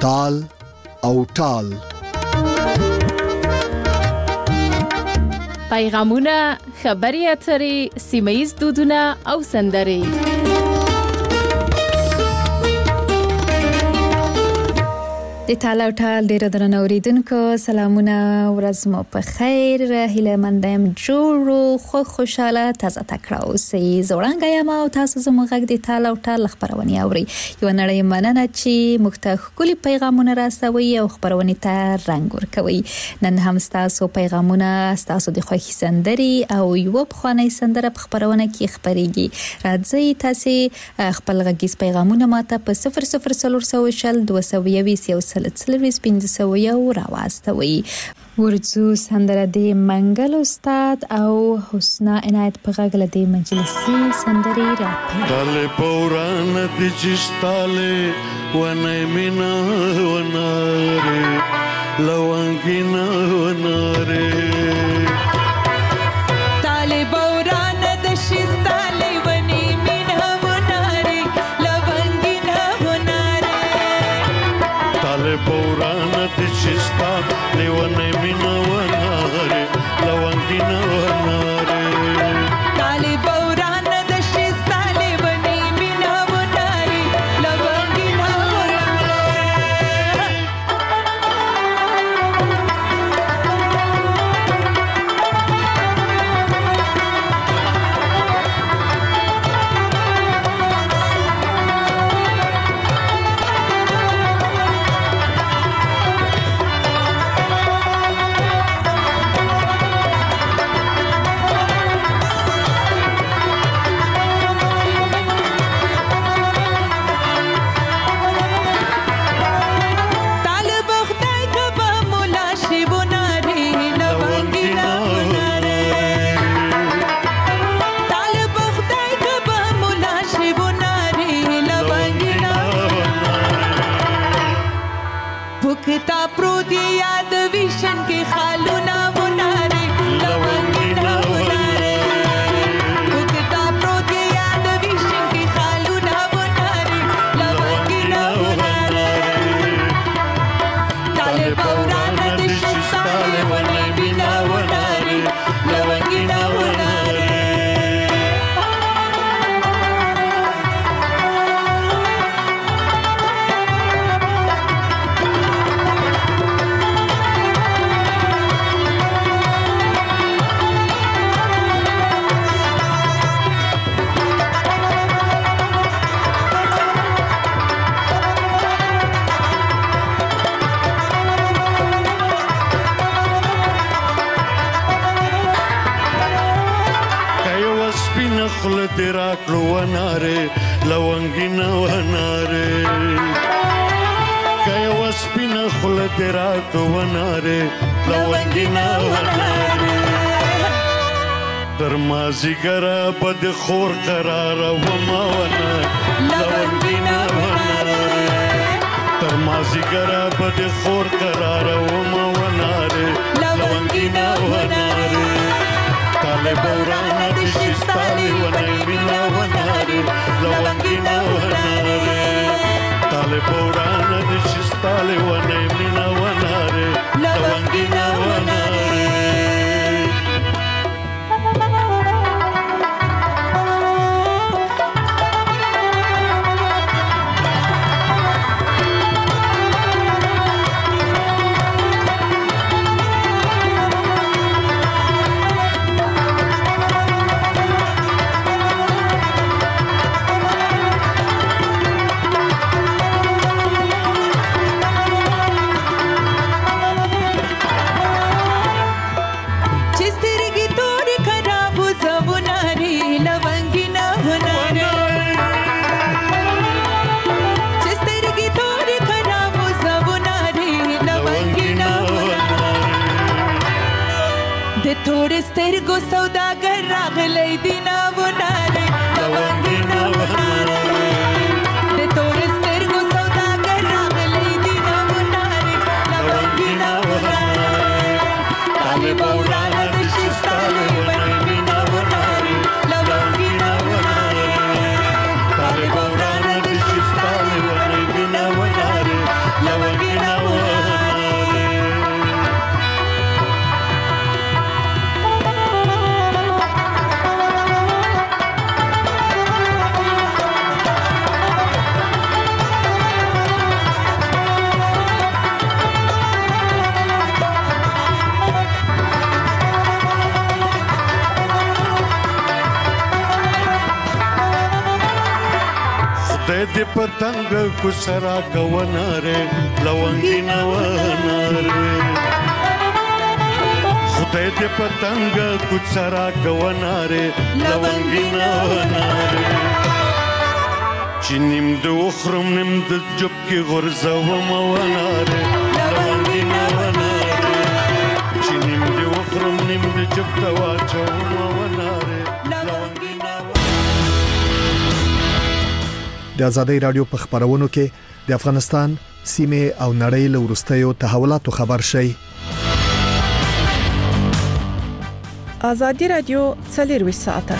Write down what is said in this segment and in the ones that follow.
تال او ټال. پیغامونه، خبري اترې، سیمه‌ییز دودونه او سندرې. د تال او ټال ډېر درنو اوریدونکو سلامونه، ورځ مو په خیر. هیله مند یم جوړ خوشاله تازه تکړه اوسئ. زوړنګ یم او تاسو زموږ غږ د تال او ټال خبرونه اورئ. یو نړۍ مننه چې موږ ته ښکلي پیغامونه راسوي او خبرونه ته رنګ ورکوي. نن هم تاسو پیغامونه، تاسو د خوښي سندرې او یو بخوانی سندره په خبرونه کې خبريږي. راځي تاسو خپل غږیز پیغامونه ماته په 00400 220 سلسلویز 501 راواستوي. ورځو سندره د منګل استاد او حسنا عنایت په غږ له د مجلسي سندري راپي. تاله پوران د چستاله ونه مینا وناره لوانګینا وناره. تاله پوران د چستاله ونه مینا وناره لوانګینا وناره. تاله پوران د چستاله ونه مینا وناره لوانګینا وناره. تاله پوران د چستاله ونه مینا وناره لوانګینا وناره. بکتا پروت یاد ویشن کې خالونه وناره لوانګینا وناره. بکتا پروت یاد ویشن کې خالونه وناره لوانګینا وناره. تاله پوران د شستاله ونه مینا وناره لوانګینا وناره. خل تیرا کړو وناره لوانګینا وناره. کای وسپینا خل تیرا کړو وناره لوانګینا وناره. در مازیګرا بد خور قرار و ما ونه لوانګینا وناره. در مازیګرا بد خور قرار و ما وناره لوانګینا وناره. تاله پوران د شستاله ونه مینا وناره لوانګینا وناره. تاله پوران د شستاله ونه مینا وناره لوانګینا وناره. थोड़े سترګو سوداګر راغلی دینا وناره لوانګینا وناره. د تورې سترګو سوداګر راغلی دینا وناره لوانګینا وناره. تاله پوران د شستاله ونه مینا وناره لوانګینا وناره. تاله پوران د شستاله ونه مینا وناره لوانګینا خدای دې پتنګ کو سرا کووناره لونګینا وناره خدای دې پتنګ کو سرا کووناره لونګینا وناره چې نیم د وخرم نیم د جب کې غرزوم وناره لونګینا وناره چې نیم د وخرم نیم د جب ته واچوم وناره لونګینا. د ازادۍ رادیو په خبرونو کې د افغانستان سیمه او نړۍ له وروستیو تحولاتو خبر شي. ازادي رادیو 24 ساعته.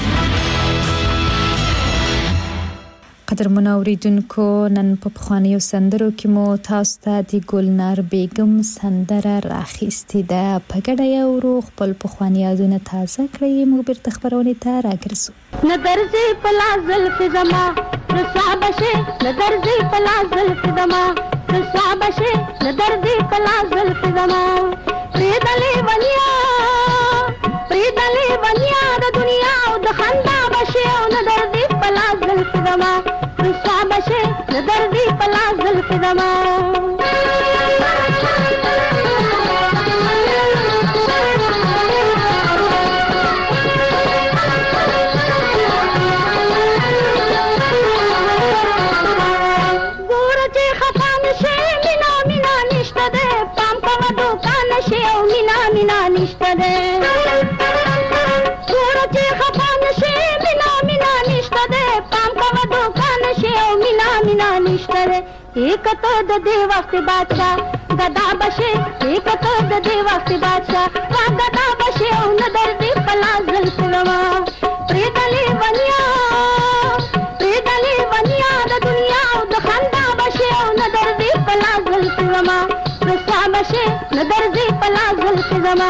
قدرمن اوریدونکو نن په خوانیو سندرو کې مو تاسو ته د ګلنار بیگم سندره راخیستې ده. په ګډه یو روح خپل په خواني یادونه تازه کړی موږ بیرته خبرونه ته راګرځو. نظرزي پلا زلف زما رسوا بشه نظرزي پلا زلف زما رسوا بشه نظرزي پلا زلف زما پریدلې ونیا د دنیا او د خندا بشه او نظرزي پلا زلف زما رسوا بشه نظرزي پلا زلف زما مینا نشته ده ورته خفان شي مینا نشته ده پام کوه دوکان شي او مینا نشته ده یک ته د دې وخت بادشاہ غدا بشه یک ته د دې وخت بادشاہ غدا بشه او نظر دې پلازل سلوا پریدلې ونیا د دنیا او د خندا بشه او نظر دې پلازل سلوا رسوا بشه نظر دې پلازل سلوا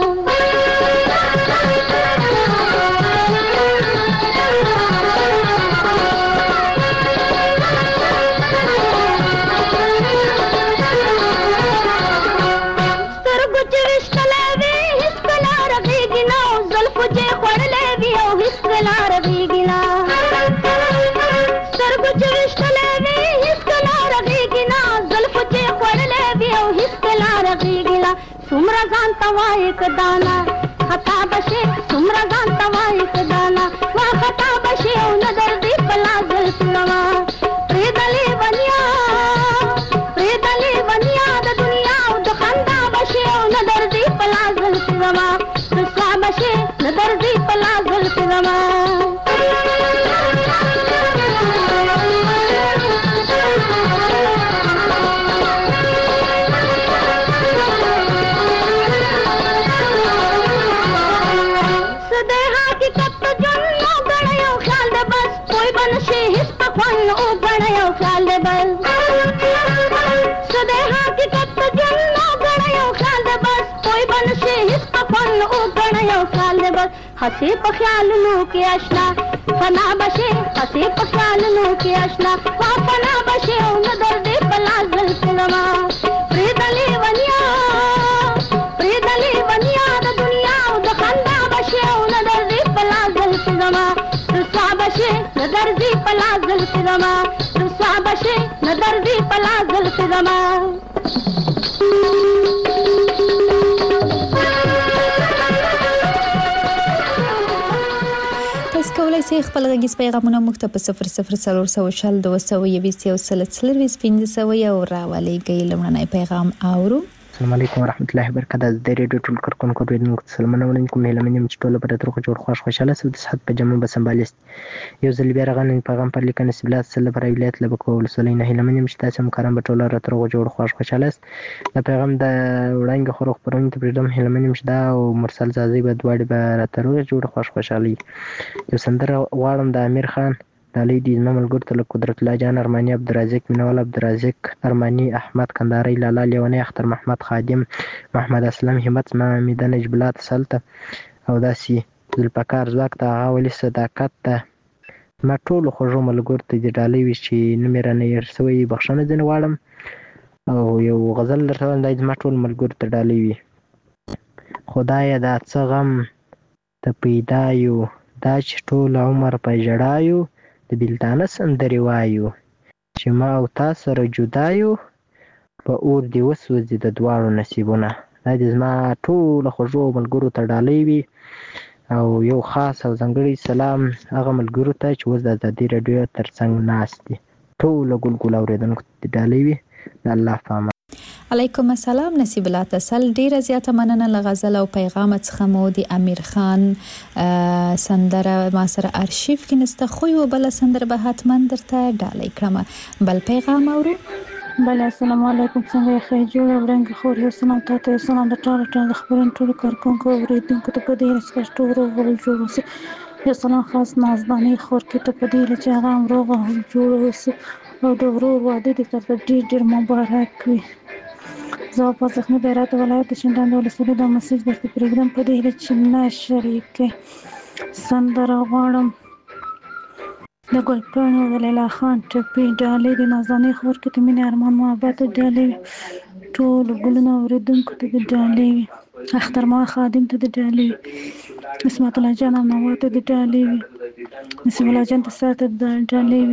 سمرا ځان توای کدانا خطا بشه سمرا ځان توای کدانا وا خطا بشه او نظر دې پلازل سلوا پریدلې ونیا د دنیا او د خندا بشه او نظر دې پلازل سلوا رسوا بشه نظر دې پلازل سلوا हसे पख्यालनों के आशना फना बशे हसे पख्यालनों के आशना वा फना बशे ओ नदर दे पलाजल सलवा प्रेदले वनिया द दुनिया ओ द खंदा बशे ओ नदर दे पलाजल सलवा रसा बशे नदर दे पलाजल सलवा रसा बशे नदर दे पलाजल सलवा کولای شئ خپل غږیز پیغامونه موږ ته په 00402015 یو راولېږئ. لومړنی پیغام اورو. السلام علیکم ورحمت الله وبرکاته. د ریډیو ټول کارکونکو ډیرنګ سلامونه وړاندې کوم. هیله منم چې ټول به تر جوړ خوشاله سو د صحت په جمع به سمبالست یو ځل بیا رغنن پیغام پر لیکنه سبلات سره پر ولایت لبکو ولسلین. هیله منم چې تاسو هم کارم به ټول تر جوړ خوشاله است. د پیغام د وړاندې خروخ پرونی ته پردم. هیله منم چې دا او مرسل زازي به دواړي به تر جوړ خوشالي. یو سندره غواړم د امیر خان دالی دی ممل ګورته له قدرت الله جان ارمانی عبدالرزاق منوال عبدالرزاق ارمانی احمد کنداری لالا لیونی اختر محمد خادم محمد اسلم همت ما میدان اجبلات سلطه او داسي ذوالفقار زواک ته غاولي صداقت ته ما ټول خوږو ملګرو د ډالۍ وی چې نمرانه ير سوی بخښنه ځنه واړم او یو غزل درته د ما ټول ملګرو ته ډالۍ وی. خدای دا څه غم ته پیدا یو دا چې ټول عمر په جړایو د بلتانه سندري وایو چې ما او تا سره جدا یو په اور دې وسوځي د دواړو نصیبونه. دا دې زما ټولو خوږو ملګرو ته ډالۍ وي او یو خاص او ځانګړی سلام هغه ملګرو ته چې اوس د ازادي راډیو ترڅنګ ناست دي. ټولو ګلګل اورېدونکو ته ډالۍ وي. د الله په امان. علیکم السلام. نصیب الله تسل ډیره زیاته مننه له غزل او پیغام څخه مو د امیر خان سندره ما سره ارشیف کې نسته خو یو بل سندره به حتما درته ډالۍ کړم. بل پیغام اورو. بله السلام علیکم. څنګه یې ښه جوړ ورنګ خور یو سلام ته سلام د ټول خبرن ټول کارکونکو اوریدونکو ته په دې رسکشت ورو جوړ اوسه. یو سلام خاص نازداني خور کې ته په دې چې هغه روغ جوړ اوسه او د ورور واده دې تر ډیر مبارک وي. زه په زخمي بیرات ولایت شندان ولسوالۍ د مسیج د پروګرام په دې چې نه شریکه سندره غواړم د ګلپاڼې او د لیلا خان ټپي ډالۍ د نازنې خور کې ته مینې ارمان محبت ډالۍ ټول ګلونه اوریدونکو ته د ډالۍ اختر ما خادم ته د ډالۍ اسمت الله جان او نوات ته د ډالۍ نسیم الله جان ته ساته د ډالۍ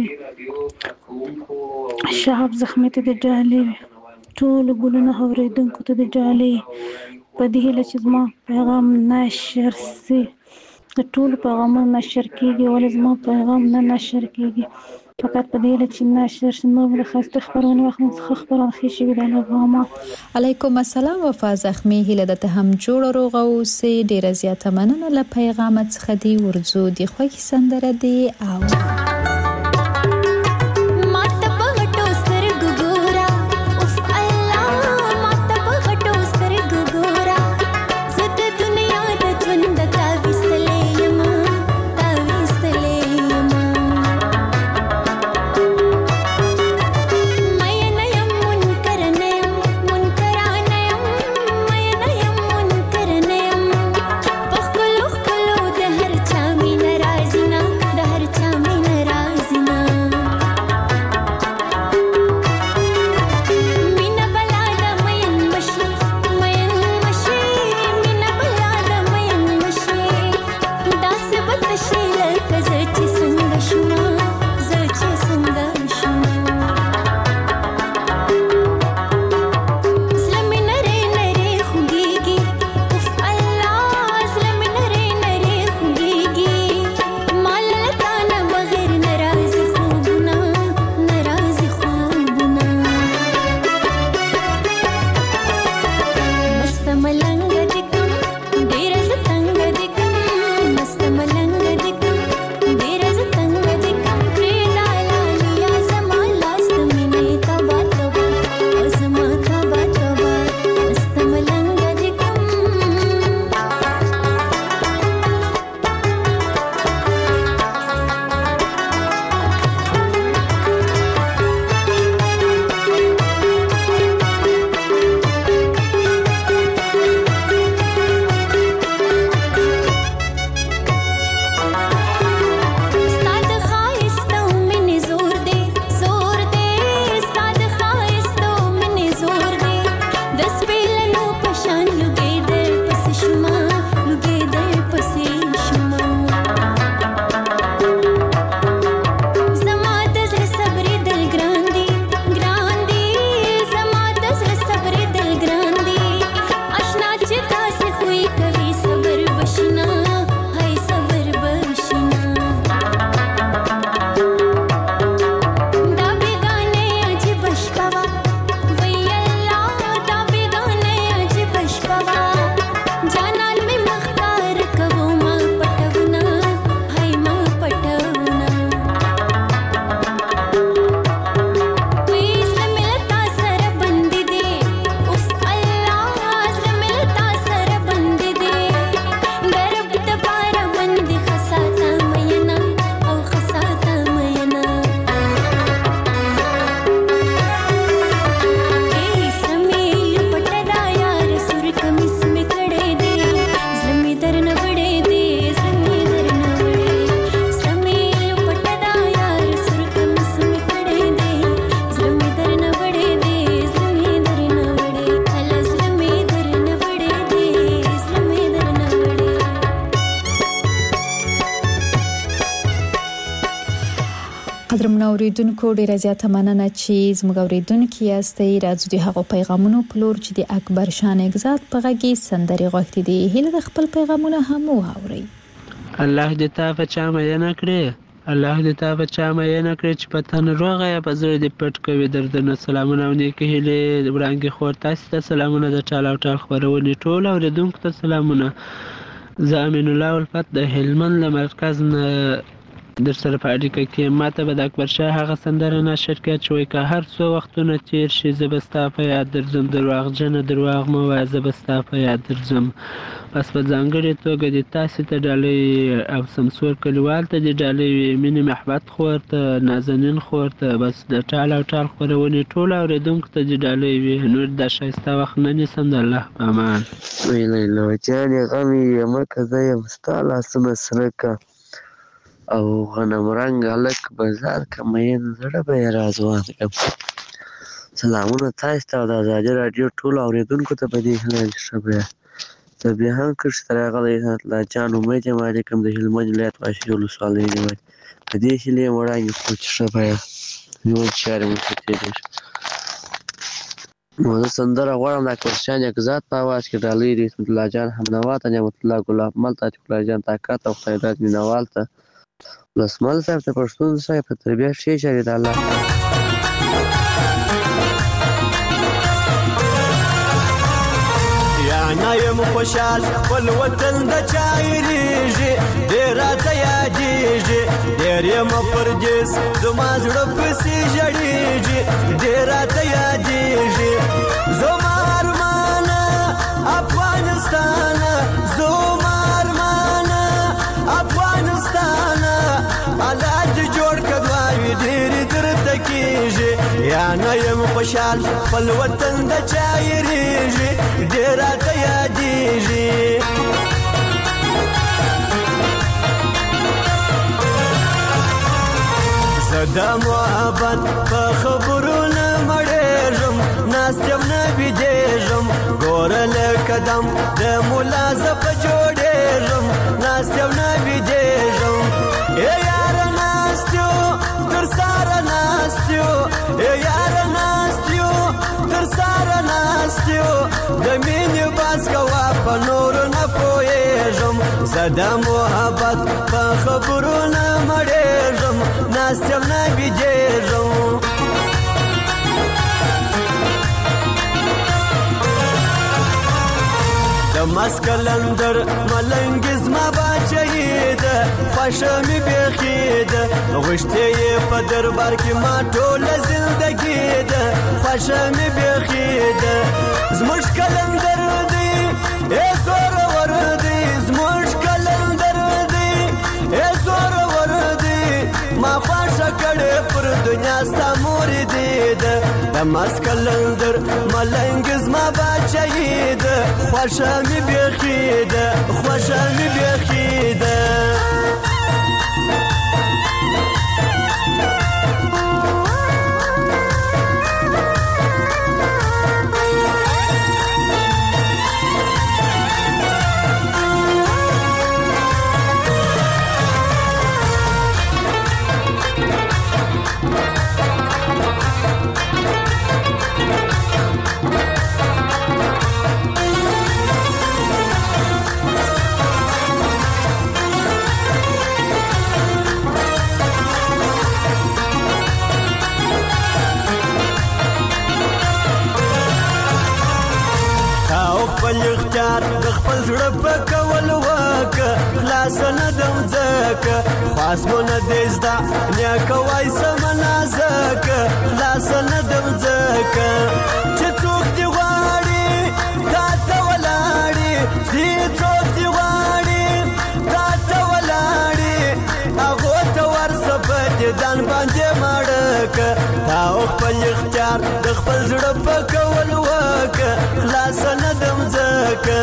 شهاب زخمي ته د ډالۍ ټول ګلونه اوریدونکو ته د ډالۍ په دې هیله چې زما پیغام نشر سي. د ټول پیغامونه نشر کیږي ولې زما پیغام نه نشر کیږي فقط په دې چې نشر شي. نو د خاصه خبرونه وخت څخه خبرونه خېشي ویل غواړم. علیکم السلام. وفا زخمي هله د ته هم جوړ روغ او سي ډیره زیاته مننه له پیغام څخه دی ورزو دی خوږی سندره دی او د هر چا مين قدرمن اوریدونکو ډیره زیاته مننه چې زموږ اوریدونکو یاستئ. راځو د هغو پیغامونو په لور چې د اکبر شاه نګزاد په غږی سندرې غوښتي دي. هیله د خپل پیغامونه هم واورئ. الله دې تا په چا مینه کړې، الله دې تا په چا مینه کړې چې په تن روغه یا په زړه دې پټ کوي دردونه. سلامونه او نیکې هیلې وړاندې خور تاسو ته سلامونه د ټال او ټال خبرونې ټول اوریدونکو ته سلامونه. زه امین الله الفت د هلمند له مرکز نه در سره په اړیکه کې. ماته به د اکبر شاه هغه سندره نشر کړه چې وایي که هر څو وختونه تیر شي زه به ستا په یاد درځم، درواغجنه درواغ مه وایه زه به ستا په یاد درځم. بس په ځانګړې توګه د تاسې ته ډالۍ او سمسور کلیوال ته د ډالۍ مینې محبت خور ته نازنین خور ته بس د ټال او ټال خپرونې ټول اوریدونکو ته د ډالۍ وي. نور دا ښایسته وخت نه نیسم. د الله په امان. لیلا جانې غم یې مکه زه یم ستا لاسونه سره که او غنم رنګ هلک بازار که مین زړه به یې رازوان کړم. سلامونه تاسو ته او د ازادي راډیو ټولو اورېدونکو ته په دې هیله چې ښه به یاست. زه بیا هم کښې ته راغلی عزت الله جان امید یم علیکم د هلمند ولایت واشي ولسوالۍ نیول. په دې هیلې یم وړاندې کړو چې ښه به یاست. ژوند چارې مو ښه تېرېږي. نو زه سندره غواړم د اکبر شاه نګزاد په اواز کې ډالۍ د حکمت الله جان همنوا ته، نعمت الله ګلاب مل ته، عتیق الله جان طاقت او خیرات مینوال ته، ولسمل صاحب ته، پښتون صاحب په تربیه ښې چارې د الله نه یم خوشحال خپل وطن د چا هېرېږي، ډېر راته یادېږي، ډېر یم پردیس زما زړه پسې ژړېږي، ډېر راته یادېږي زما ارمانه افغانستانه، زما ارمانه افغانستانه، الله دې جوړ کړه دعاوې ډېرې درته کېږي. یا نه یم خوشحال خپل وطن د چا هېرېږي، ډېر راته یادېږي زه د محبت په خبرو نه مړېږم، ناست یم نه بېدېږم، ګوره لکه دم د ملا زه په جوړېږم، ناست یم نه بېدېږم ای یاره ناست یو تر ساره ناست یو، ای یاره ناست یو تر ساره ناست یو، د مینې باز کوه په نورو نه پوهېږم، زه د محبت په خبرو نه مړېږم، ناست یم نه بېدېږم د مسکلندر ملنګ زما باچهی ده، خوښه مې بیخي ده، غوښتې یې په دربار کې ما ټوله زندګي ده، خوښه مې بیخي ده زموږ کلندر دی ای زورور دی، زموږ کلندر دی ای زورور دی، ما خوښه کړې پر دنیا ستا مور دی ده، د مسکلندر ملنګ زما باچهی ده، خوښه مې بیخي ده، خوښه مې بیخي ده خپل اختیار د خپل زړه په کول وکه، خلاص نه دم ځکه خاص مو نه دی زده نیکه وای سمه نازکه، خلاص نه دم ځکه چې څوک دې غواړي تا ته ولاړي، چې څوک دې غواړي تا ته ولاړي، هغو ته ورسه په دیدن باندې مړکه، تا خپل اختیار د خپل زړه په کول وکه، خلاص نه دم ځکه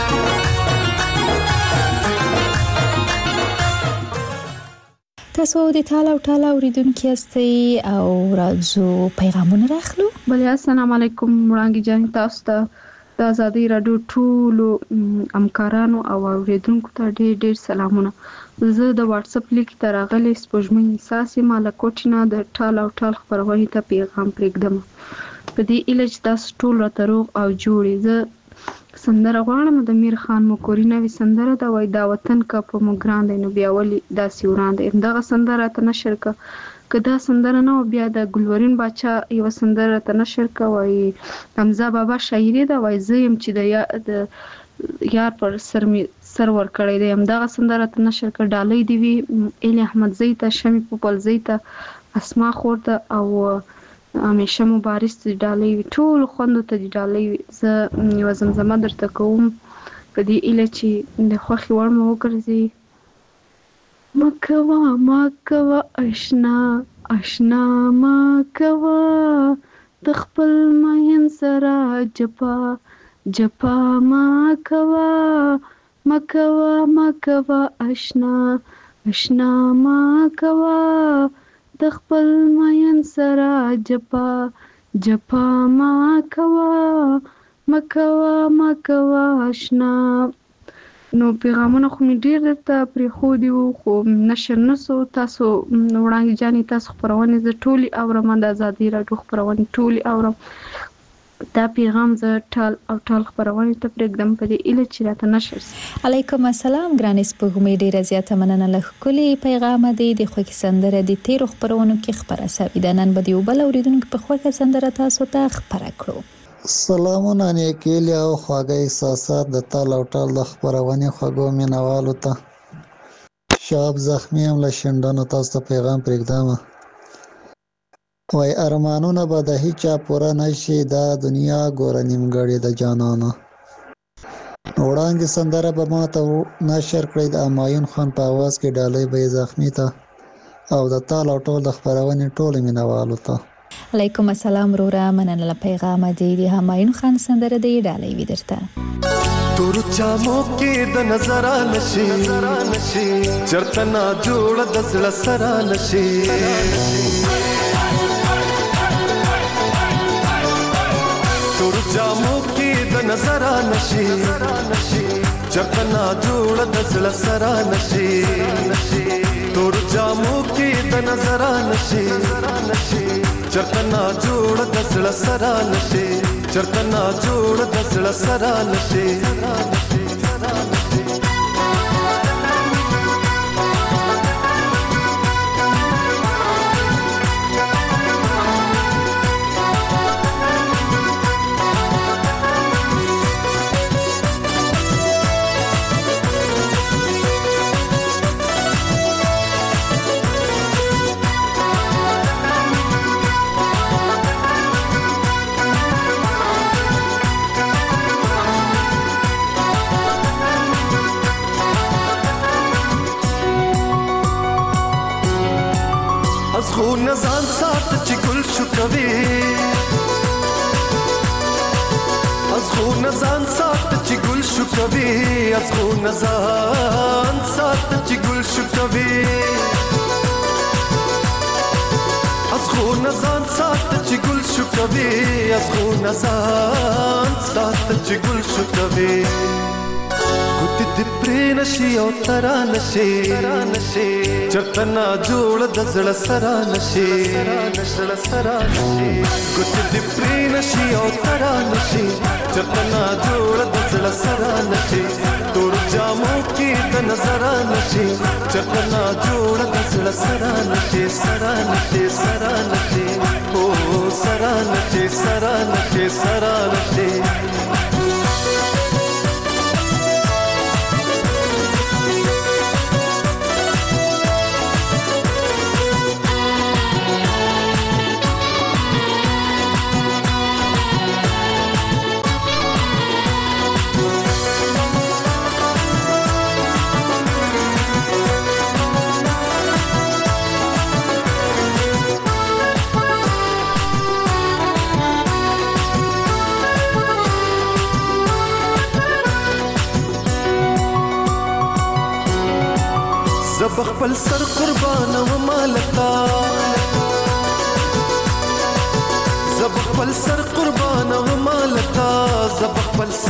تاسو د ټال او ټال اوریدونکو یاستئ او راځو پیغامونه راخلو. بله السلام علیکم وړاندې جان تاسو ته د د ازادۍ راډیو ټولو همکارانو او اوریدونکو ته ډېر ډېر سلامونه. زه د واتس اپ لیک ته راغلی سپوږمۍ احساس یم له کوټې نه د ټال او ټال خپرونې ته پیغام پرېږدم په دې هیله چې تاسو ټول راته روغ او جوړ یې. زه سندره غواړم د میر خان مکوري نوې سندره ده، وایي دا وطن که په موږ ګران دی نو بیا ولې داسې وران دی. همدغه سندره راته نشر که دا سندره نه وه بیا د ګلورین باچا یوه سندره راته نشر که، وایي حمزه بابا شاعري ده، وایي زه یم چې د یار پر سر مې سر ورکړی دی. همدغه سندره راته نشر که. ډالۍ دې وي ایلي احمدزۍ ته، شمې پوپلزۍ ته، اسما خور ته او همیشه مبارز ته ډالۍ وي، ټولو خوندو ته دې ډالۍ وي. زه یوه زمزمه درته کوم په دې هیله چې د خوښې وړ مو وګرځي. مکوه مکوه اشنا اشنا مکوه د خپل مین سره جپا جپا مکوه مکوه مکوه اشنا اشنا مکوه د خپل مین سره جپا جپا مکوه مکوه مکوه اشنا. نو پیغامونه خو مې ډېر درته پرېښودي وو خو نشر نه سو. تاسو وړاندې جانې تاسو خپرونې زه ټولې اورم، د ازادۍ راډیو خپرونې ټولې اورم. دا پیغام زه ټال او ټال خپرونې ته پرېږدم په دې هیله چې راته نشر سي. علیکم السلام ګرانې سپوږمۍ، ډېره زیاته مننه له ښکلي پیغامه دی. د خوښې سندره د تیرو خپرونو کې خپره سوې ده، نن به د یو بل اورېدونکي په خوښه سندره تاسو ته خپره کړو. سلامونه نیکیلي او خواږه احساسات د تال او ټال د خپرونې خوږو مینوالو ته. شاب زخمی هم له شنډانو تاسو ته پیغام پرېږدم، وای ارمانونه به د هیچا پوره نشي، دا دنیا ګوره نیمګړې د جانانو. وړاندې سندره به ما ته نشر کړئ د همایون خان په اواز کې، ډالۍ به یې زخمی ته او د تال او ټال د خپرونې ټولو مینوالو ته. علیکم السلام وروره، مننه له پیغامه دی. د همایون خان سندره دی ډالۍ وي درته. تور چامو کې د نظر نشي چرته نا جوړ د زړه سره نشي. تور چامو کې د نظر نشي چرته نا جوړ د زړه سره نشي. تور چامو کې د نظر نشي چرته نا جوړ د زړه سره نشي، چرته نا جوړ د زړه سره نشي. خو نزان سات چې ګل شو کوي، از خو نزان سات چې ګل شو کوي، از خو نزان سات چې ګل شو کوي، از خو نزان سات چې ګل شو کوي، از خو نزان سات چې ګل شو کوي. ګوتې دې پرې نشي او ترا نشي چرته نا جوړ د زړه سره نشي. ګوتې دې پرې نشي او ترا نشي چرته نا جوړ د زړه سره نشي. تور جامو کې د نظر نشي چرته نا جوړ د زړه سره نشي. سره نشي سره نشي او سره نشي سره نشي سره نشي. زب خپل سر قربان و مالتا، زب خپل سر قربان و مالتا، زب خپل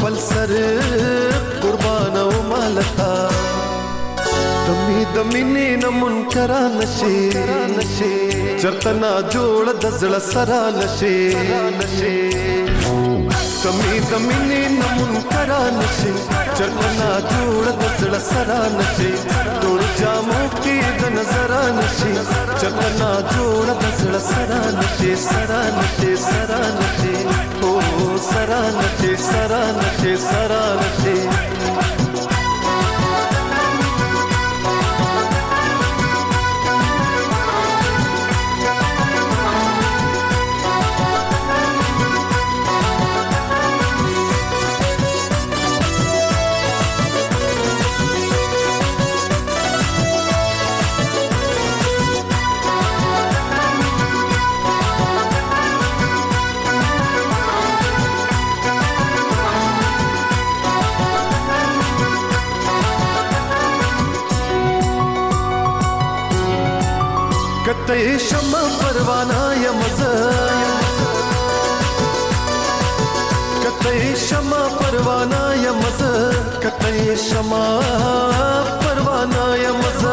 خپل سر قربان او مالتا دمي دميني نه منکر نشي چرته نا جوړ د زړه سره نشي دمي دميني نه منکر نشي چرته نا جوړ د زړه سره نشي ټول جامو کې د نظر نشي چرته نا جوړ د زړه سره نشي سره نشي سره نشي او سره نشي سره نشي سره نشي کته شمع پروانه یمزه کته شمع پروانه یمزه کته شمع پروانه یمزه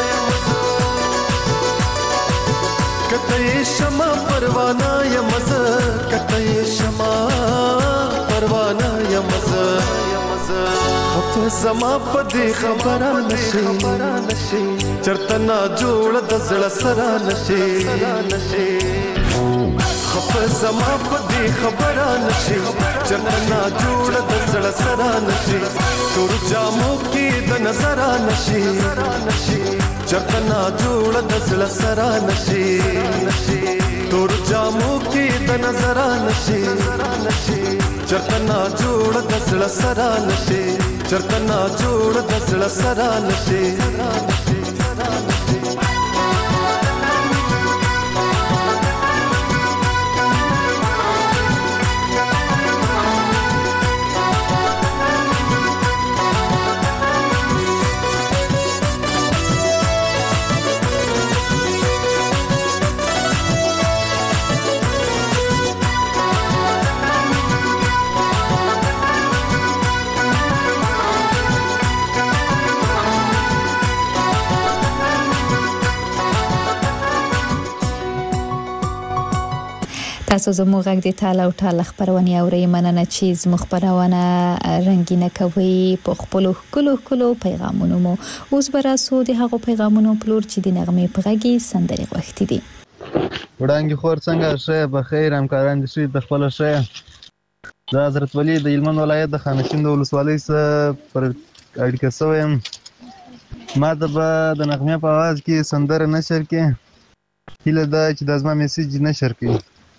کته شمع پروانه یمزه کته شمع پروانه یمزه زما په دې خبره نشي چرته نا جوړ د زړه سره نشي خف زما په دې خبره نشي چرته نا جوړ د زړه سره نشي تور جامو کې د نظر نشي چرته نا جوړ د زړه سره نشي تور جامو کې د نظر نشي چرته نا جوړ د زړه سره نشي چرته نا جوړ د زړه سره نشي تاسو زموږ غږ د ټال او ټال خبرونه اورئ مننه چې زموږ خبرونه رنگینه کوي په خپل کلو پیغامونو مو اوس براسو د هغو پیغامونو پلور چې د نغمې په غږی سندري غوښتي دي وړاندې خور څنګه شه بخیر همکاران دي چې د خپل شه د حضرت ولی د هلمند ولایت د خانشین د ولسوالۍ سره پر اړیکه شوم ما د نغمې په आवाज کې سندره نشر کې هله دا چې د ازما میسج نشر کې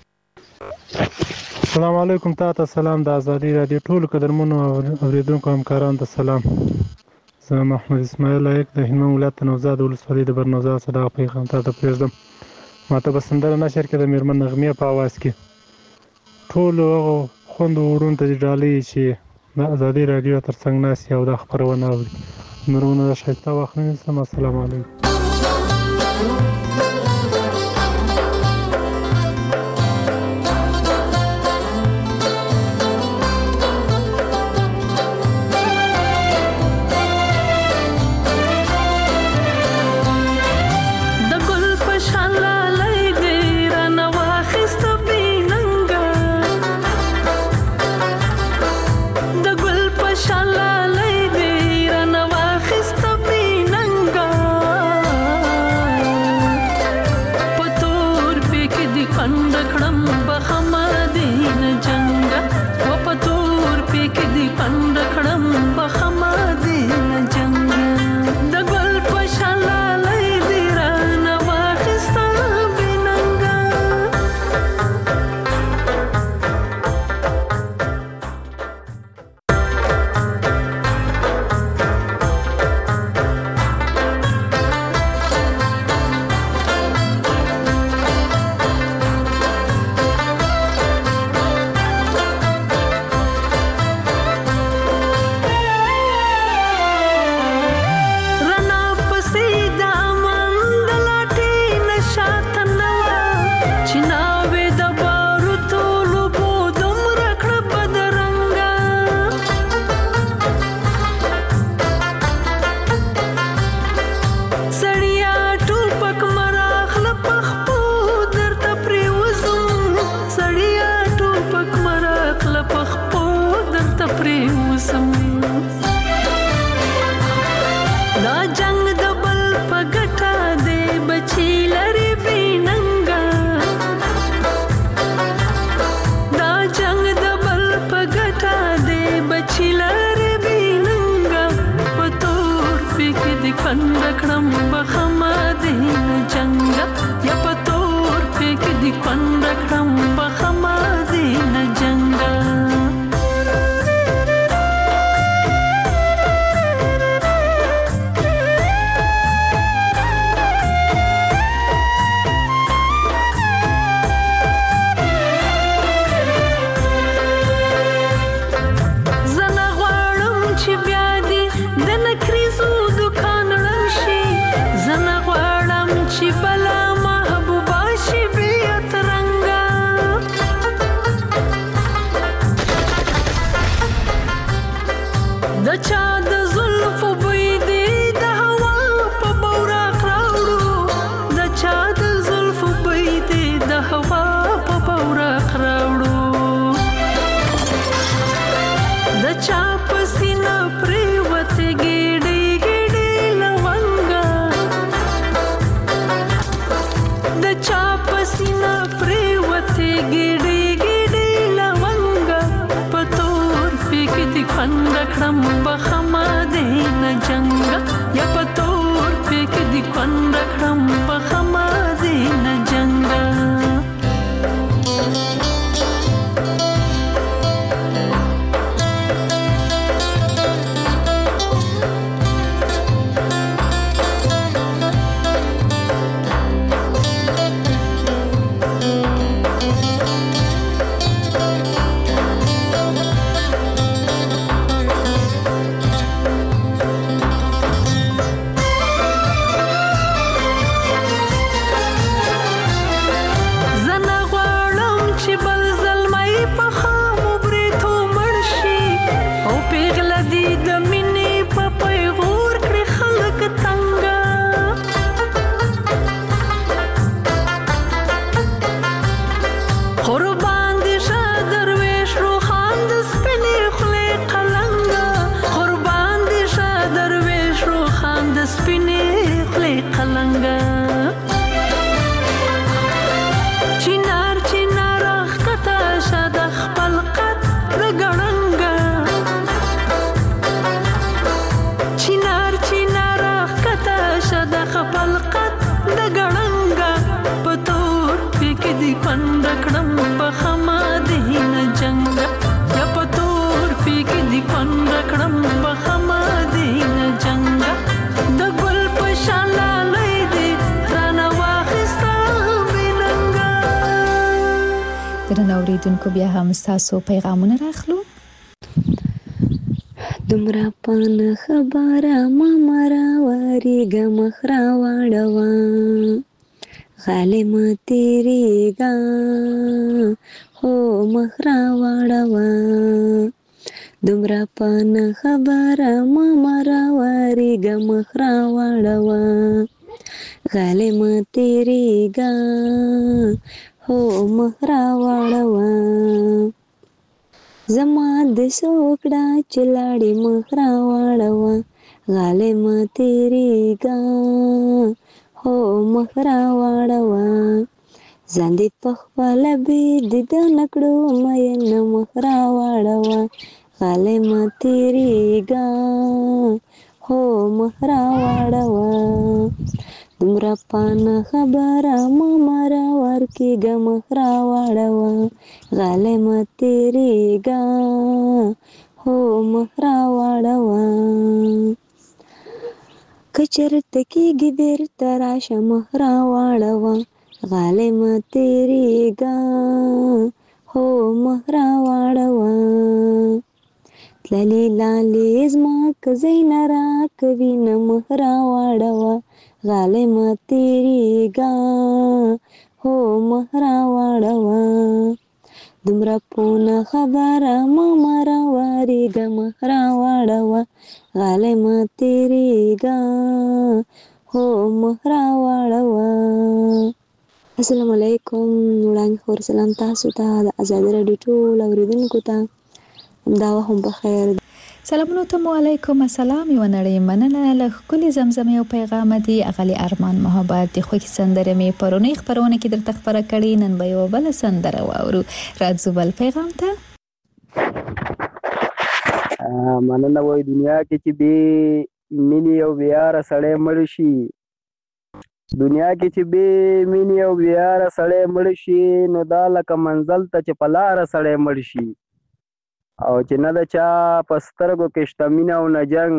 السلام علیکم تاسو سلام د ازادي رادیو ټول قدرمنو اوریدونکو همکارانو ته سلام زه محمد اسماعیل لایق د هلمند ولایت نوزاد ولسوالۍ د برنوزاد صداق پیغام ته پرېږدم ماته به سندره نشر کې د میرمن نغمې په आवाज کې ټول هغه خوند وړون ته ډالۍ چې د ازادي رادیو ترڅنګ ناس یو د خبرونه اوري نورونه شایسته واخلئ السلام علیکم د چا د زلفو بوی دی د هوا په بوراق راوړو د چا د زلفو بوی دی د هوا په بوراق راوړو د چا په سینه پریوتې ګېډې ګېډې لونګه د چا په سینه پریوتې ګېډې ګېډې لونګه په تور پیکې دې خوند کړم بخما دې نه جنګه یا په تور پیکې دې خوند کړم بخما دې نه جنګه اوریدونکو بیا هم تاسو پیغامونه راخلو دومره پانه خبره ما مراوریږه مخ راواړوه غالمه تیریږه هو مخ راواړوه دومره پانه خبره ما مراوریږه مخ راواړوه غالمه تیریږه هو مخ راواړوه زما د سوکړه چې لاړې مخ راواړوه غالمه تیریږه هو مخ راواړوه ځان دې پخپله بېدیدنه کړو مینه مخ راواړوه غالمه تیریږه هو مخ راواړوه دومره پانه خبره ما مراور کېږه مخ راواړوه غالمه تیریږه هو مخ راواړوه که چېرته کېږي بېرته راشه مخ راواړوه غالمه تیریږه هو مخ راواړوه تللې لالې زما که ځای نه راکوي نه مخ راواړوه غالمه تیریږه هو مخ راواړوه دومره پونه خبره ما مراوریږه مخ راواړوه غالمه تیریږه هو مخ راواړوه السلام علیکم وړاندې خور سلام تاسو ته د ازادي راډیو ټول اوریدونکو ته همدا وخت بخیر سلامونه ته علیکم السلام یو نړۍ مننه له ښکلي زمزمې او پیغام دی اغلی ارمان محبت د خوښ سندره می پرونی خبرونه کې درته خبره کړې نن به یو بل سندره واورو راځو بل پیغام ته مننه وای دنیا کې چې به مینې او بیار سړی مړ شي دنیا کې چې به مینې او بیار سړی مړ شي نو دا لکه منزل ته چې په لاره سړی مړ شي او چې نه د چا په سترګو کې شته مینه او نه جنګ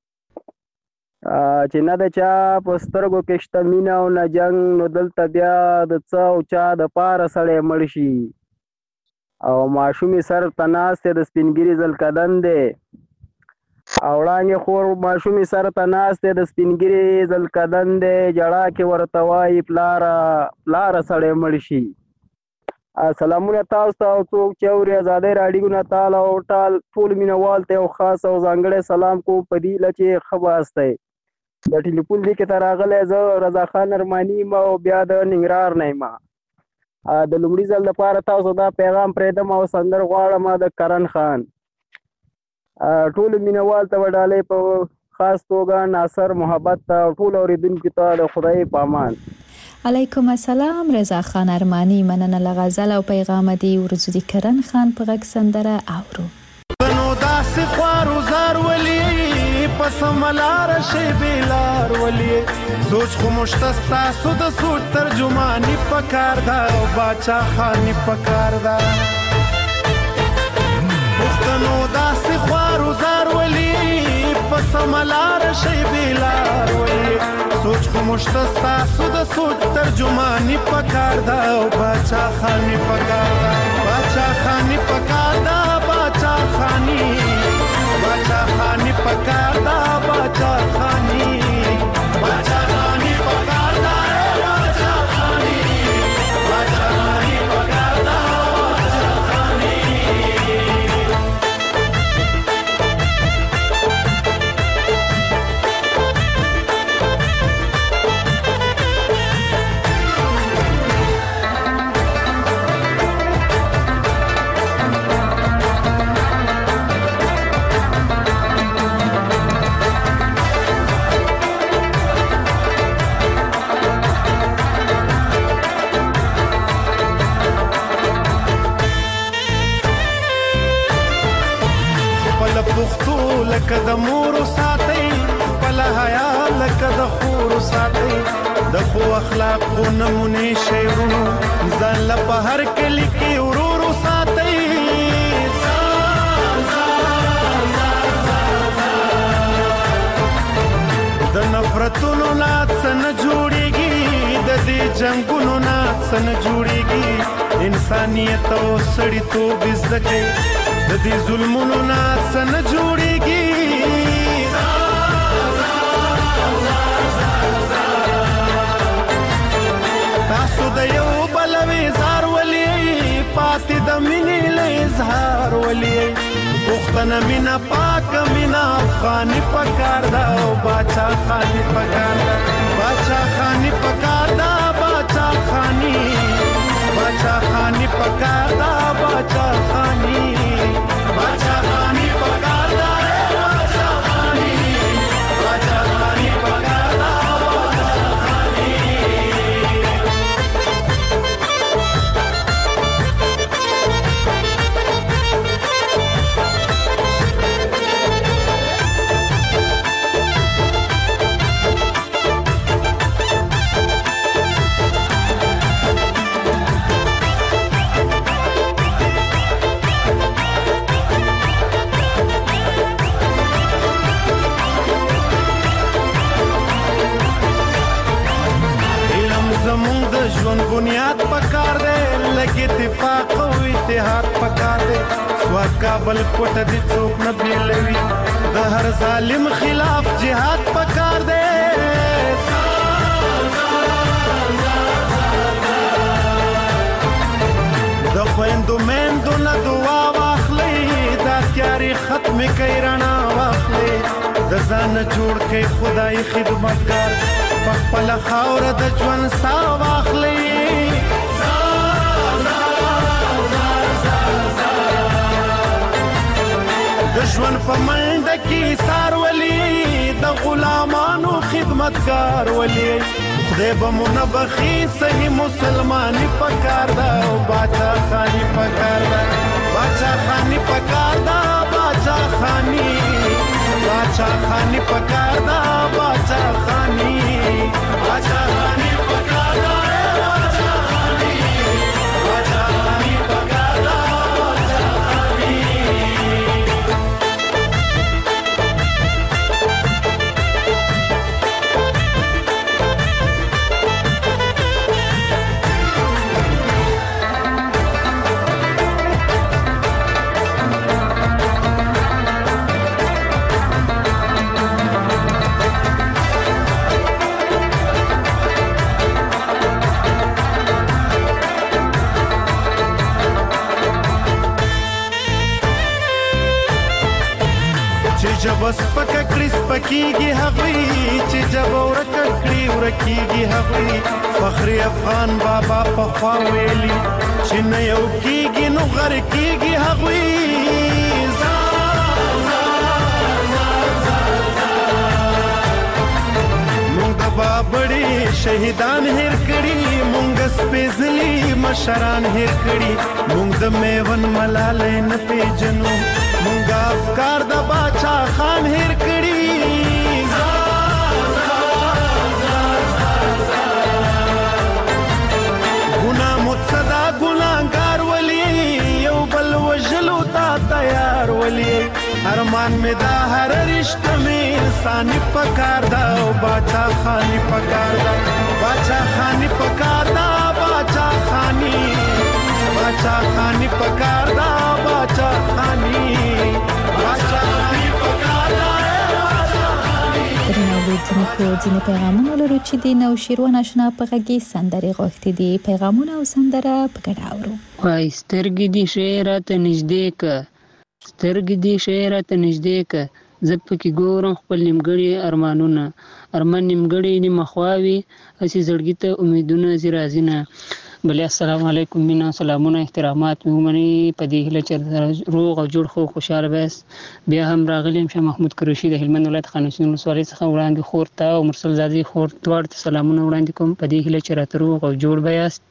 چې نه د چا په سترګو کې شته مینه او نه جنګ نو دلته بیا د څه او چا د پاره سړی مړ شي او ماشومې سر ته ناست د سپینګیري زلکدن دی او وړانګې خور ماشومې سر ته ناست د سپینګیري زلکدن دی جړا کې ورته وایي پلاره سړی مړ شي سلامونه تاسو ته او څوک چې اوري ازادۍ راډیو نه تعالی او ټال ټول مینوال ته یو خاص او ځانګړی سلام کوم په دې له چې ښه باستی د ټلیفون دې کې ته راغلی زه رضا خان ارماني یم او بیا د ننګرهار نه یم د لومړي ځل دپاره تاسو دا پیغام پرېږدم او سندر غواړم د کرن خان ټولو مینوال ته به ډالۍ په خاص توګه ناصر محبت ته او ټولو اورېدونکو ته د خدای په امان علیکم السلام رضا خان ارمانی مننه له غزل او پیغام دی ورزو دی کرن خان په غږ سندره اورو نو داسې خوارو زار ولي پس ملار شي بیلار ولي سوچ خو مشتستا سو د سوچ ترجمانی پکار دا او باچا خانی پکار دا پښتنو داسې خوارو زار ولي پس ملار شي بیلار ولي سوچ خو مشتستا سو د سوچ ترجمانی پکار دا او باچا خانی پکار دا باچا خانی پکار دا باچا خانی باچا خانی پکار دا باچا خانی باچا خانی پکار دا باچا خانی باچا خانی پکار دا باچا خانی پښتو لکه د مور ساتي خپل حیا لکه د خور ساتي د خو اخلاق کو نمونه شعرونو ځان له په هر کلی کې ورور ساتي د نفرتونو نات سن جوړيږي د دې جنگونو نات سن جوړيږي انسانيت او سړیتوب عزت د دې ظلمونو نه څه نه جوړېږي تاسو د یو بل وزار ولي پاتې د مینې له اظهار ولي پښتنه مینا پاک مینا افغاني پکار دا او باچا خاني پکار دا باچا خاني پکار دا باچا خاني باچا خاني پکار دا باچا خاني باچا خاني پکار دا باچا خاني باچا خاني پکار دا باچا خاني ژوند بنیاد پکار دی لګي اتفاق او اتحاد پکار دی سواد کابل کوټه دي څوک نه بیلوي د هر ظالم خلاف جهاد پکار دی د خويندو مېندو نه دعا واخلي دا تیاری ختم کوي رڼا واخلي د ځان جوړ کوي خدای خدمتګار خپل خاور د ژوند سا واخلي د ژوند په منډه کې سار ولي د غلامانو خدمتګار ولي خدای به مو نه بخي صحیح مسلماني پکار دا او باچا خاني پکار دا باچا خاني پکار دا باچا خاني باچا خاني پکار دا باچا خاني باچا خاني پکار دا باچا خاني باچا خاني پکار دا باچا خاني جب سپک کړي سپکیږي هغوی چې جب ورک کړي ورکیږي هغوی فخر افغان بابا په خوا ویلي چې نه یو کیږي نو غر کیږي هغوی بابړي شهیدان هیر کړي مونږ سپېڅلي مشران هیر کړي مونږ د میون ملالۍ نه پیژنو مونږ افکار د باچا خان هیر کړي ګناه متصدا ګناهګار ولي یو بل وژلو ته تیار ولي ارمان می دا هر رشته می انسانی پکار دا او باچا خانی پکار دا باچا خانی پکار دا باچا خانی پکار دا باچا خانی پکار دا درناولیدونکو ځینې پیغامونه لرو چې د نوشیروان آشنا په غږی سندرې غوښتي دي پیغامونه او سندره په ګډه اورو وای سترګې دې شعرات نږدې که سترګې دې شعرات نږدې که زه پکې ګورم خپل نیمګړي ارمانونه ارمان نیمګړي نیمه خواوي هسې زړګي ته امیدونه ځي راځي نه بلې السلام علیکم مینا سلامونه احترامات مې ومنئ په دې هیله چې روغ او جوړ خو خوشحاله بیاست بیا هم راغلی یم شاه محمود قریشي د هلمند ولایت خانشین ولسوالۍ څخه وړاندې خور ته او مرسل زادې خور دواړو ته سلامونه وړاندې کوم په دې هیله چې راته روغ او جوړ بیاست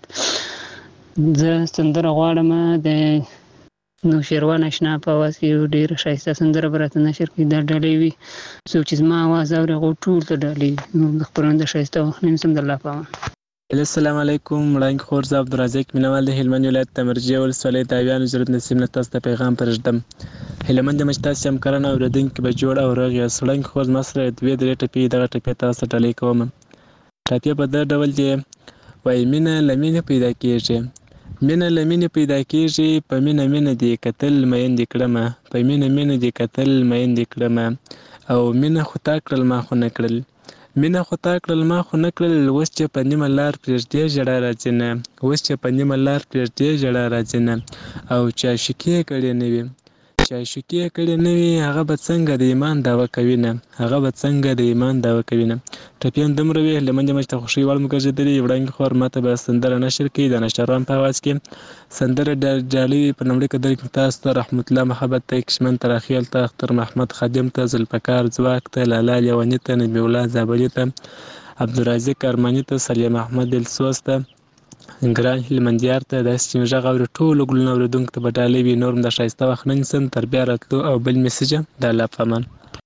زه سندره غواړم د نوشیروان آشنا په اواز کې یو ډېره ښایسته سندره به راته نشر کړي دا ډالۍ وي څوک چې زما اواز اوري هغو ټول ته ډالۍ د خپرونې د ښایسته وخت نه نیسم د الله په امان السلام علیکم وړاندې خور زه عبدالرزاق مینوال د هلمند ولایت د مرجې ولسوالۍ د اویانو ضرورت نصیب نه تاسو ته پیغام پرېږدم هلمند یم چې تاسو همکاران او اورېدونکي به جوړ او روغ یاست وړاندې خور زما سره دوې درې ټپې دغه ټپې تاسو ته ډالۍ کوم ټپې په دغه ډول دی وایي مینه له مینې پیدا کېږي مینه له مینې پیدا کېږي په مینه مینه دې کتل میندې کړمه په مینه مینه دې کتل میندې کړمه او مینه خو تا کړل ما خو نه کړل مینه خو تا کړل ما خو نه کړل اوس چې په نیمه لار پرېږدې ژړا راځي نه اوس چې په نیمه لار پرېږدې ژړا راځي نه او چې عاشقي یې کړې نه وي چې عاشقي یې کړې نه وي هغه به څنګه د ایمان دعوه کوي نه هغه به څنګه د ایمان دعوه کوي نه ټپې هم دومره وي هلمند یم چې ته خوښۍ وړ مو ګرځېدلي وړاندې خور ماته به سندره نشر کړي د نشروان په اواز کې سندره ډالۍ په لومړي قدر کې تاسو ته رحمت الله محبت ته کشمن تراخیل ته اختر محمد خادم ته ذوالفقار ځواک ته لالا لیوني ته نبي الله زابلي ته عبدالرازق ارماني ته سلیم احمد السوس ته ګران هلمندیار ته داسې چې مې غږ اوري ټولو ګلونه اورېدونکو ته به ډالۍ وي نور هم د ښایسته وخت نه نیسم تر بیا راتلو او بل میسیجه د الله په امان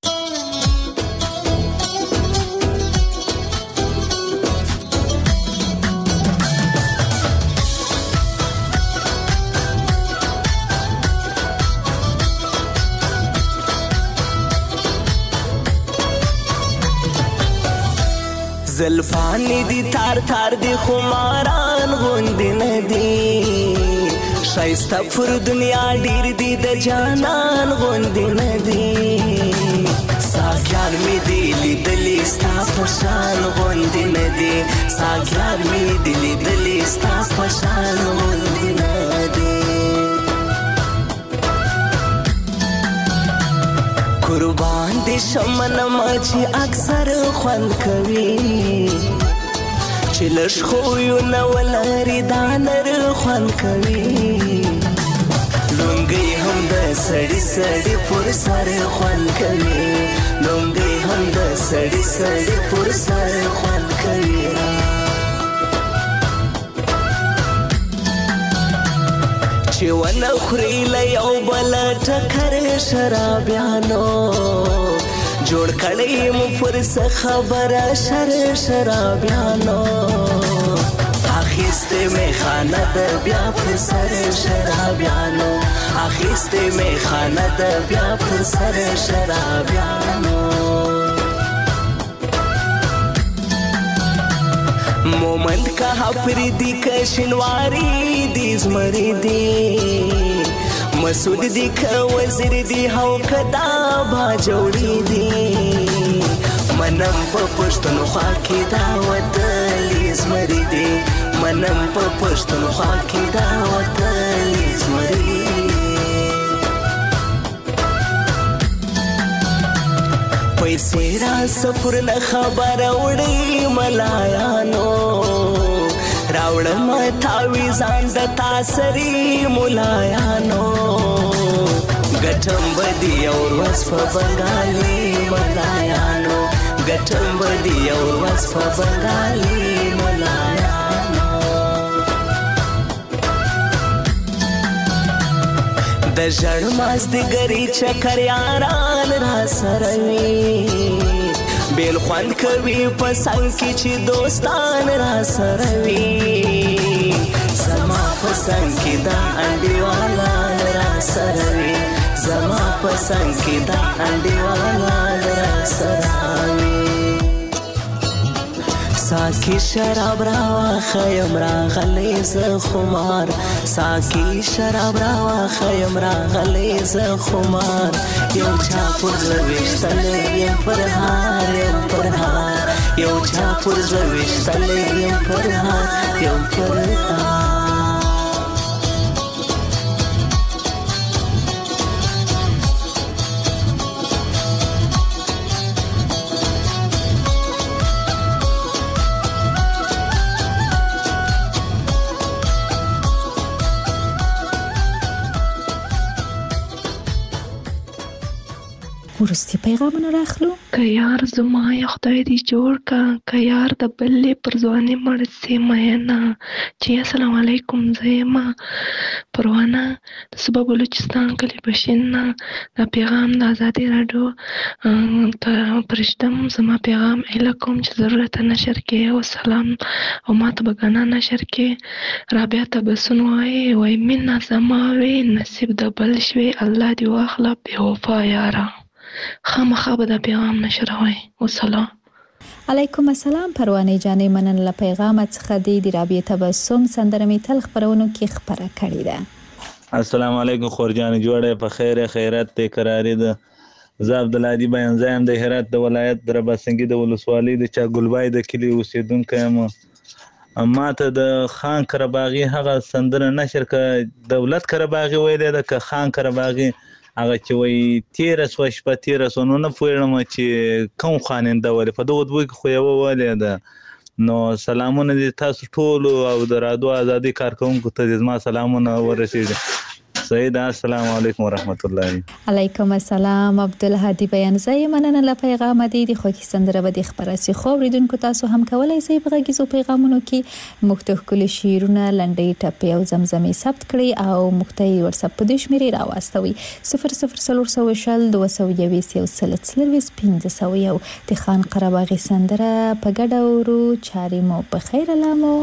زلفانی دی تار تار دی خماران غوندی ندی شایسته پر دنیا ډیر دی د جانان غوندی ندی ساګیان می دی لیدلی ستا پشان غوندی ندی ساګیان می دی لیدلی ستا پشان غوندی ندی قربان دی شمن مچی اکثر خوند کوي چې لږ خویونه ولري دا نر خوند کوي لونګۍ هم د سړي سړي پر سر خوند کوي لونګۍ هم د سړي سړي پر سر خوند کوي چې ونه خوري له یو بل ټکر شرابیانو جوړ کړی مو پر څه خبره شرابیانو اخیسته می خانه د بیا پر سر شرابیانو اخیسته می خانه د بیا پر سر شرابیانو مومند کا پریدی کا شنواری دی زمری دی مسعود دی کا وزیر دی هو کدا با جوړی دی منم په پښتون خوا کې دا وتلی زمری دی منم په پښتون خوا کې دا وتلی زمری پیسې را سفر نه خبر وړي ملایانو راوړم تعویزان د تاثري ملایانو ګټم بدی اور وصف بنگالي ملایانو ګټم بدی اور وصف بنگالي ملایانو د ژړ مازدیګري چکر یاران را سره وي بیل خوند کوي په څنګ کې چې دوستان را سره وي زما په څنګ کې دا انډیوالان را سره وي زما په څنګ کې دا انډیوالان را سره وي ساکی شراب راواخیم راغلی زه خمار ساکی شراب راواخیم راغلی زه خمار یو چا پر زه ویشتلی یم پر هار یم پر هار یو چا پر زه ویشتلی یم پر هار یم پر هار وروستي پیغامونه راخلو که یار زما یا خدای دې جوړ کا که یار د بلې پر ځواني مړ سي میینه چې السلام علیکم زه یم پروانه د صوبه بلوچستان کلي بشین نه دا پیغام د ازادي راډیو ته پرېږدم زما پیغام ایله کوم چې ضرورت نشر کې او سلام او ما ته به ګناه نشر کې رابعه تبسم وایي وایي مینه زما وي نصیب د بل شوې الله دې واخله بې وفا یاره خامخا به دا پیغام نشروي وسلام علیکم السلام پروانه جانې مننه له پیغام څخه د رابعه تبسم سندره می تل خبرونو کې خبره کړې ده السلام علیکم خورجان جوړه په خیر خیرت ته قراری ده زه عبدالهادي بیان زایم د هرات د ولایت د رباسنګي د ولسوالۍ د چا ګلبای د کلی اوسیدونکو یم ما ته د خان کرباغي هغه سندره نشر ک دولت کرباغي ویلې ده ک خان کرباغي هغه چې وایي 1300 شپه 1300 نو نه پوهېږم چې کوم خاننده ولې په دغو دوو کې خو یوه ولې ده نو سلامونه دې تاسو ټولو او د رادیو ازادي کارکوونکو ته دې زما سلامونه ورسېږي صحیح ده السلام علیکم ورحمت الله علیکم السلام عبدالهادي بیان زای مننه له پیغام دې د خوږی سندره به د خبره سي خو ریدونکو تاسو هم کولای شئ په غږیزو پیغامونو کې مختلف کلی شیرونه لنډۍ ټپې او زمزمې ثبت کړئ او مختلف واتساپ په دې شمیرې راواستوي 004021 د خان قرباغي سندره په ګډه ورو چاري مو په خیر لامو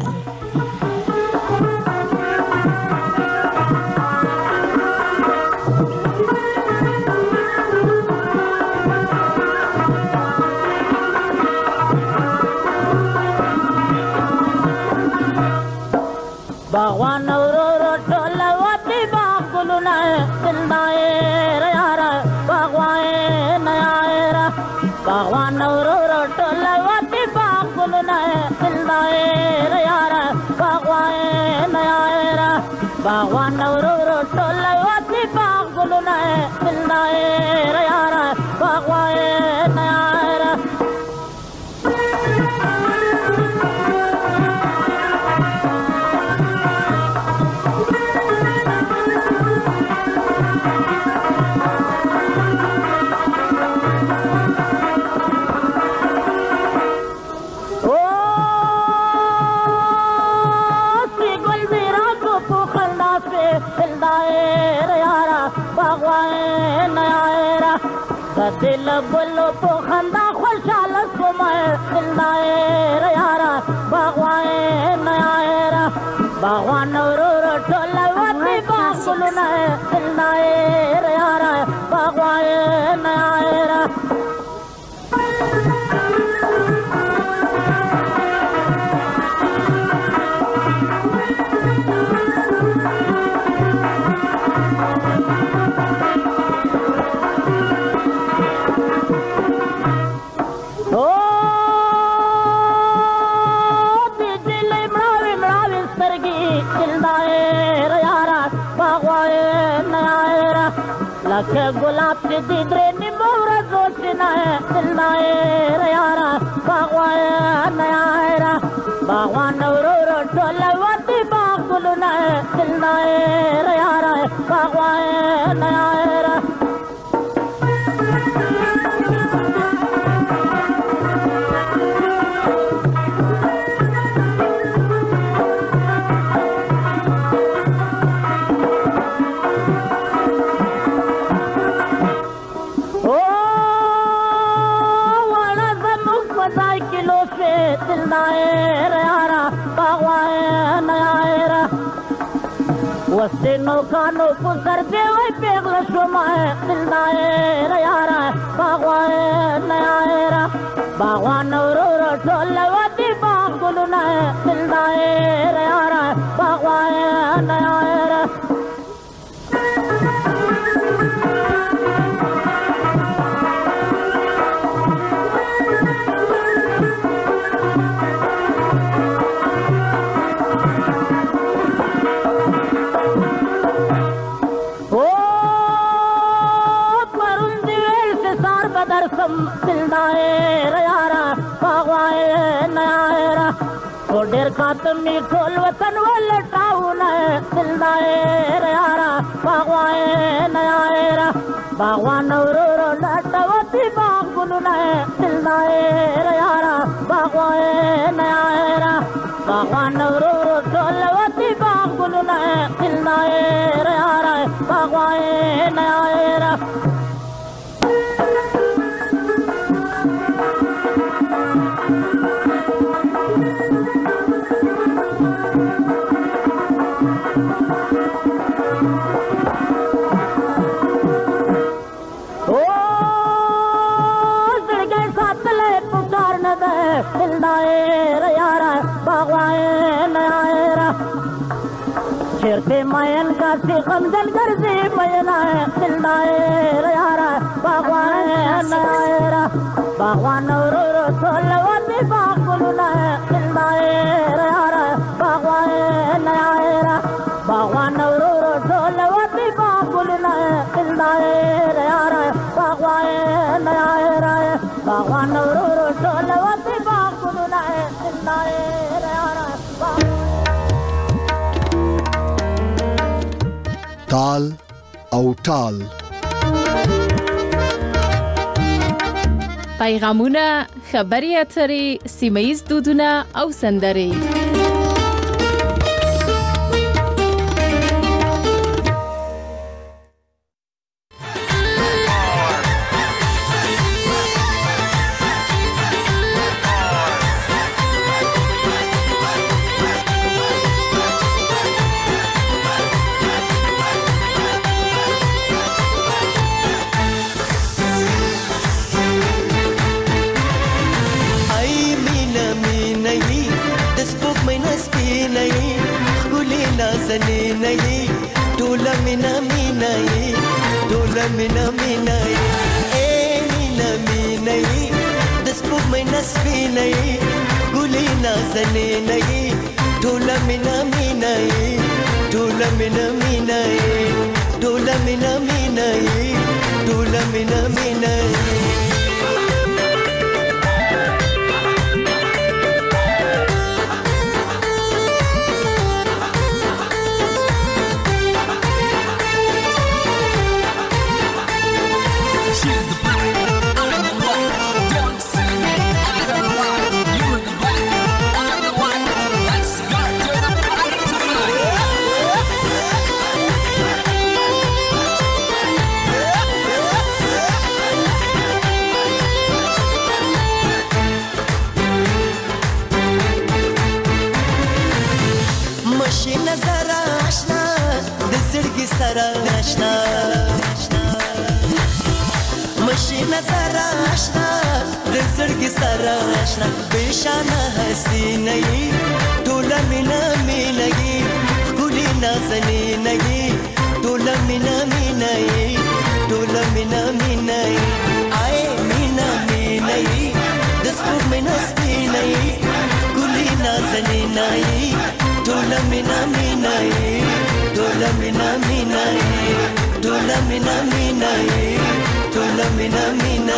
باغوان ورو ټول وتی باغونه زندای یارا باغوان یارا باغوان ورو ټول وتی باغونه زندای یارا باغوان یارا باغوان ورو ټول وتی باغونه زندای یارا باغوان یارا दिल बोलो तो खंदा खुशहाल सुमाए दिलदार यारा बागवान यारा बागवान रो टोला वती बागुलना दिलदार यारा बागवान यारा लखे गुलाब के दिदरे निमोरा जोश बिना दिलनाए रे यारा बागवाए नयारा बागवान रो टोलवती बागुलना दिलनाए रे यारा बागवाए नयारा वस्तिनो कानो पुसर देवे पेगल शुमाए दिलनाए रे यारा बागवाए नयारा बागवान रो टोलवती बागुलना दिलनाए रे यारा बागवाए नयारा दिलनाए रे यारा बागवाए नयारा छोडेर खातम नी ढोल वतन वाले टाउन दिलनाए रे यारा बागवाए नयारा बागवान रो लटवती बागुलना दिलनाए रे यारा बागवाए नयारा बागवान रो ढोलवती बागुलना दिलनाए रे यारा बागवाए नयारा दिलनाए रे यारा बागवाए नयारा शेरते मयन का से गमजन कर से मयना दिलनाए रे यारा बागवाए नयारा बागवान रो टोलवती बागुलना दिलनाए रे यारा बागवाए नयारा बागवान रो टोलवती बागुलना दिलनाए रे यारा बागवाए नयारा बागवान रो टोलवती बागुलना दिलनाए रे यारा ताल او ټال پیغامونه خبري اترې سیمایي دودونه او سندرې ټوله مینا مینا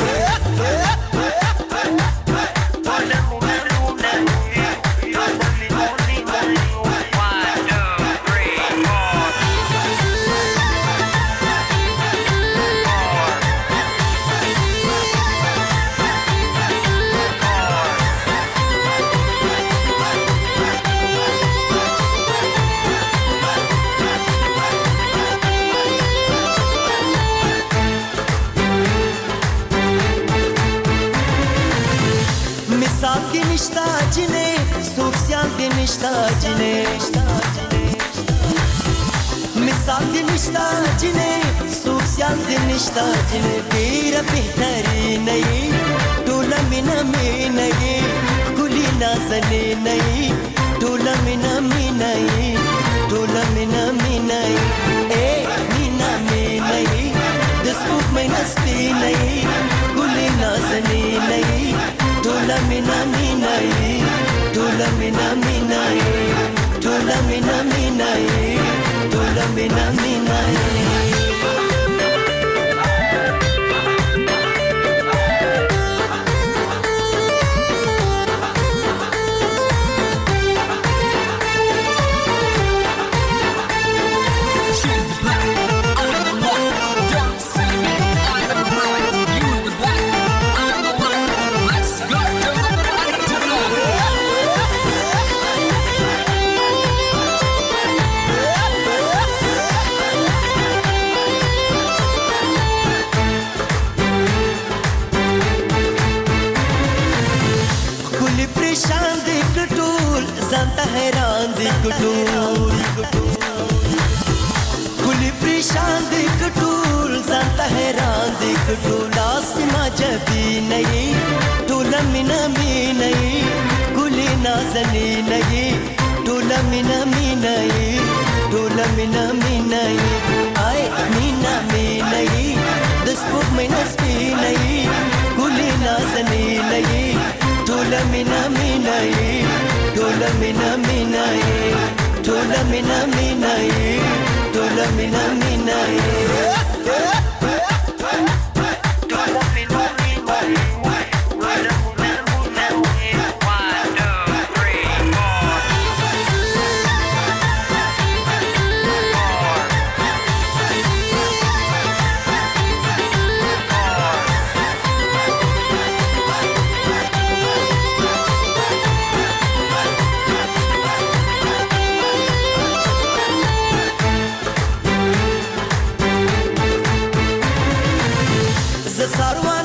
نشتا جنې مثال دې نشتا جنې سوسیال دې نشتا جنې ډېر بهترین یې ټوله مینا مینا یې ګلي نازلې نه یې ټوله مینا مینا یې ټوله مینا مینا یې اے مینا مینا یې د سپوږمۍ سپینه یې ګلي نازلې نه یې ټوله مینا مینا یې ټوله مینا مینا یې ټوله مینا مینا یې ټوله مینا مینا یې हैरान दी कटूर कुली परेशान दी कटूर ज़ाता हैरान दी कटूर आसमा जबी नहीं टोला मिना मी नहीं कुली नाज़नी नहीं टोला मिना मी नहीं टोला मिना मी नहीं आए मीना मी नहीं दस्पुक में नस्बी नहीं कुली नाज़नी नहीं टोला मिना मी नहीं ټوله مینا مینا یې ټوله مینا مینا یې ټوله مینا مینا یې Sarva